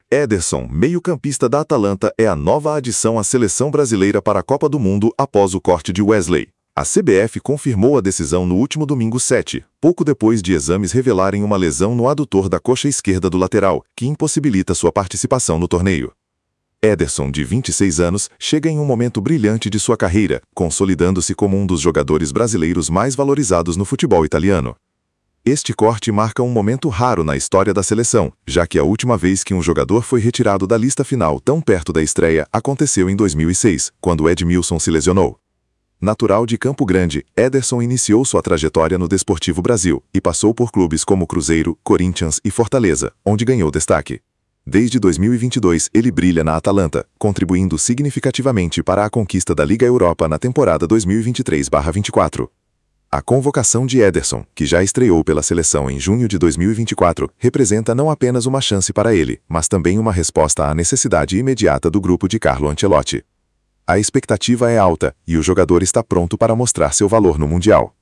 Ederson, meio-campista da Atalanta, é a nova adição à seleção brasileira para a Copa do Mundo após o corte de Wesley. A CBF confirmou a decisão no último domingo 7, pouco depois de exames revelarem uma lesão no adutor da coxa esquerda do lateral, que impossibilita sua participação no torneio. Ederson, de 26 anos, chega em um momento brilhante de sua carreira, consolidando-se como um dos jogadores brasileiros mais valorizados no futebol italiano. Este corte marca um momento raro na história da seleção, já que a última vez que um jogador foi retirado da lista final tão perto da estreia aconteceu em 2006, quando Edmilson se lesionou. Natural de Campo Grande, Ederson iniciou sua trajetória no Desportivo Brasil e passou por clubes como Cruzeiro, Corinthians e Fortaleza, onde ganhou destaque. Desde 2022, ele brilha na Atalanta, contribuindo significativamente para a conquista da Liga Europa na temporada 2023/24. A convocação de Ederson, que já estreou pela seleção em junho de 2024, representa não apenas uma chance para ele, mas também uma resposta à necessidade imediata do grupo de Carlo Ancelotti. A expectativa é alta e o jogador está pronto para mostrar seu valor no Mundial.